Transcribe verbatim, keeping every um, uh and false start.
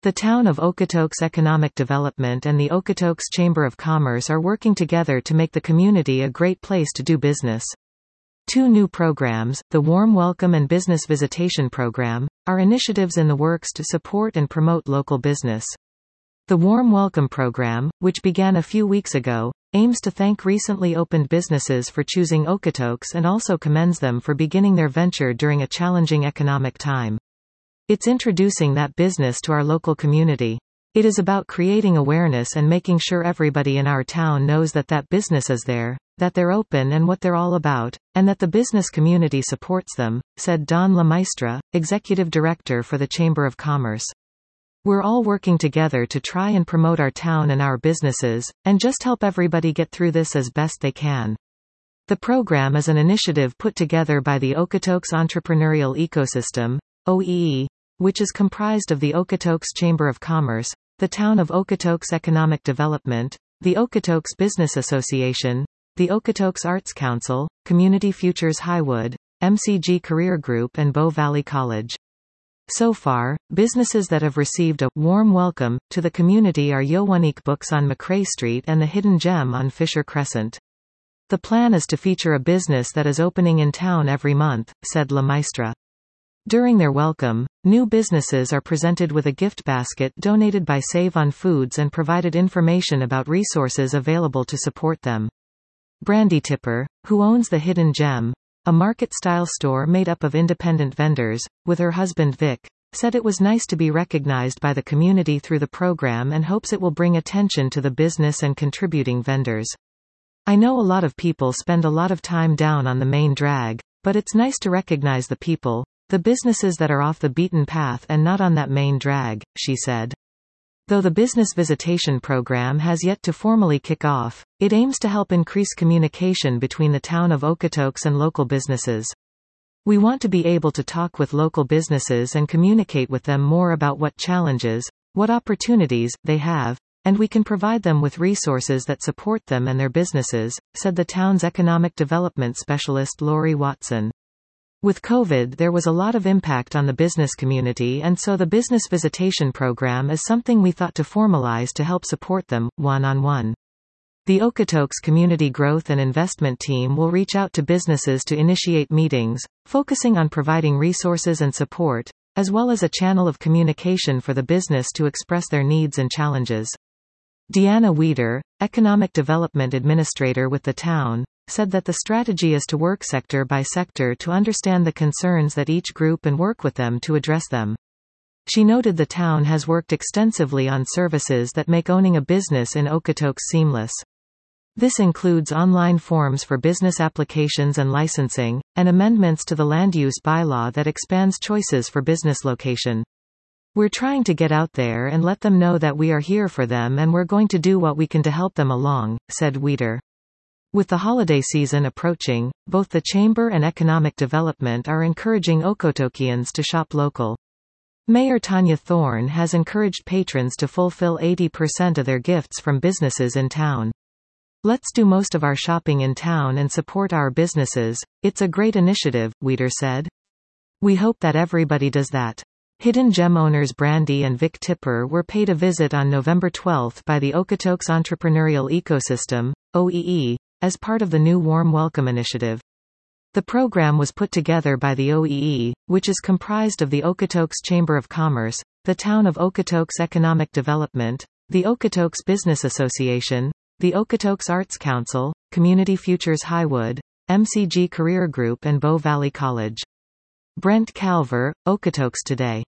The town of Okotoks Economic Development and the Okotoks Chamber of Commerce are working together to make the community a great place to do business. Two new programs, the Warm Welcome and Business Visitation Program, are initiatives in the works to support and promote local business. The Warm Welcome Program, which began a few weeks ago, aims to thank recently opened businesses for choosing Okotoks and also commends them for beginning their venture during a challenging economic time. It's introducing that business to our local community. It is about creating awareness and making sure everybody in our town knows that that business is there, that they're open and what they're all about, and that the business community supports them, said Don LaMaestra, Executive Director for the Chamber of Commerce. We're all working together to try and promote our town and our businesses, and just help everybody get through this as best they can. The program is an initiative put together by the Okotoks Entrepreneurial Ecosystem, O E E, which is comprised of the Okotoks Chamber of Commerce, the Town of Okotoks Economic Development, the Okotoks Business Association, the Okotoks Arts Council, Community Futures Highwood, M C G Career Group and Bow Valley College. So far, businesses that have received a warm welcome to the community are Yowanik Books on McCrae Street and the Hidden Gem on Fisher Crescent. The plan is to feature a business that is opening in town every month, said LaMaestra. During their welcome, new businesses are presented with a gift basket donated by Save on Foods and provided information about resources available to support them. Brandy Tipper, who owns the Hidden Gem, a market-style store made up of independent vendors, with her husband Vic, said it was nice to be recognized by the community through the program and hopes it will bring attention to the business and contributing vendors. I know a lot of people spend a lot of time down on the main drag, but it's nice to recognize the people, the businesses that are off the beaten path and not on that main drag, she said. Though the business visitation program has yet to formally kick off, it aims to help increase communication between the town of Okotoks and local businesses. We want to be able to talk with local businesses and communicate with them more about what challenges, what opportunities, they have, and we can provide them with resources that support them and their businesses, said the town's economic development specialist Lori Watson. With COVID, there was a lot of impact on the business community, and so the business visitation program is something we thought to formalize to help support them, one-on-one. The Okotoks Community Growth and Investment Team will reach out to businesses to initiate meetings, focusing on providing resources and support, as well as a channel of communication for the business to express their needs and challenges. Deanna Weeder, Economic Development Administrator with the town, said that the strategy is to work sector by sector to understand the concerns that each group and work with them to address them. She noted the town has worked extensively on services that make owning a business in Okotoks seamless. This includes online forms for business applications and licensing, and amendments to the land use bylaw that expands choices for business location. We're trying to get out there and let them know that we are here for them and we're going to do what we can to help them along, said Weeder. With the holiday season approaching, both the Chamber and Economic Development are encouraging Okotokians to shop local. Mayor Tanya Thorne has encouraged patrons to fulfill eighty percent of their gifts from businesses in town. Let's do most of our shopping in town and support our businesses. It's a great initiative, Weeder said. We hope that everybody does that. Hidden Gem owners Brandy and Vic Tipper were paid a visit on November twelfth by the Okotoks Entrepreneurial Ecosystem, O E E, as part of the new Warm Welcome initiative. The program was put together by the O E E, which is comprised of the Okotoks Chamber of Commerce, the Town of Okotoks Economic Development, the Okotoks Business Association, the Okotoks Arts Council, Community Futures Highwood, M C G Career Group and Bow Valley College. Brent Calver, Okotoks Today.